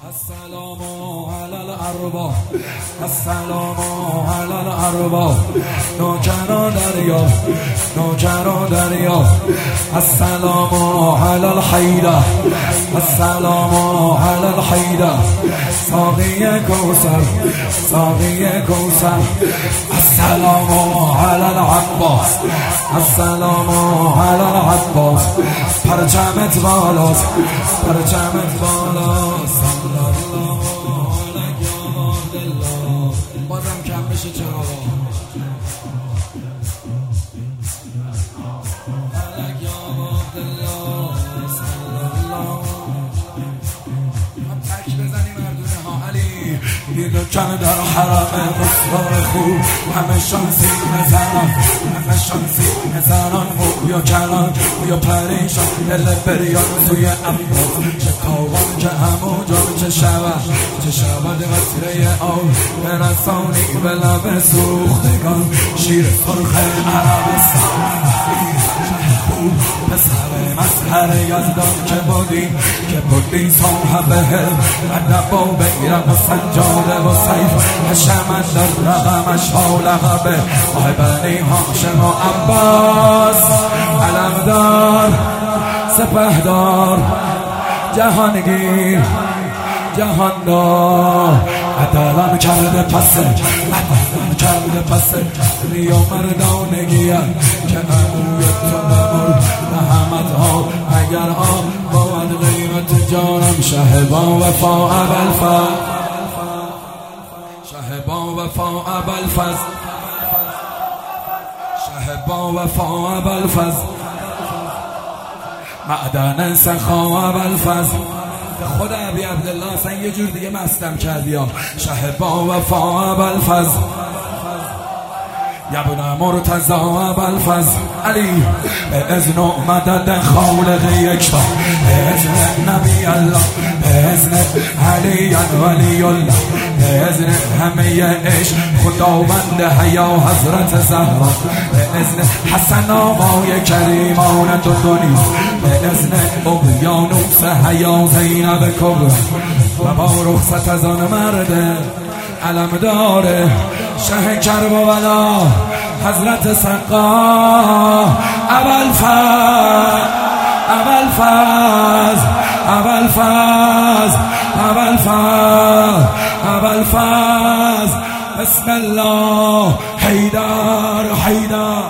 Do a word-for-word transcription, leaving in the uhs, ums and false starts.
السلام علی الارواح، السلام علی الارواح، نوکران دریا، نوکران دریا. السلام علی الحیدر، السلام علی الحیدر، ساقی کوثر، ساقی کوثر. السلام علی العباس، السلام علی العباس، پرچمت بالاست، پرچمت بالاست. بازم کم بشه چرا تک بزنی مردونه ها علی دیدو کم در حرم مصطفی خوب همه شانسی نزنان، همه شانسی نزنان. یا کلان یا پریشان دل بریان سوی عباس، چه تاوان که همون جان چه شود، چه شود وسیله آن برسانی به لب سوختگان. شیر سرخ عربستان پسر مظهر یزدان که بودی، که بودی صاحب حلم ادب و بیرق و سجاده و سیف. حشمت در رقمش ها لقبه آه بنی هاشم و عباس. علمدار سپهدار جهانگیر جهاندار، عدالان کرده پسه، عدالان کرده پسه. ریا مردانگیم که اموی تو نمور رحمت ها اگر آن باید قیمت جانم. شه با وفا ابوالفضل، شه با وفا ابوالفضل، شه با وفا ابوالفضل، معدن سخا ابوالفضل. خود ابی عبدالله اصلا یه جور دیگه مستم کردی یا شه با وفا ابوالفضل. یبن مرتضی ابوالفضل علی به اذن و مدد خالق یکتا، به اذن نبی الله، به اذن علی ولی الله، به اذن همه عشق خداوند حیا حضرت زهرا، به اذن حسن آقای کریمان دو دنیا، به اذن اقیانوس حیا زینب کبرا. و با رخصت از آن مرد علمدار شه کربلا حضرت سقا ابوالفضل، ابوالفضل، ابوالفضل، ابوالفضل، ابوالفضل. بسم الله. حیدر حیدر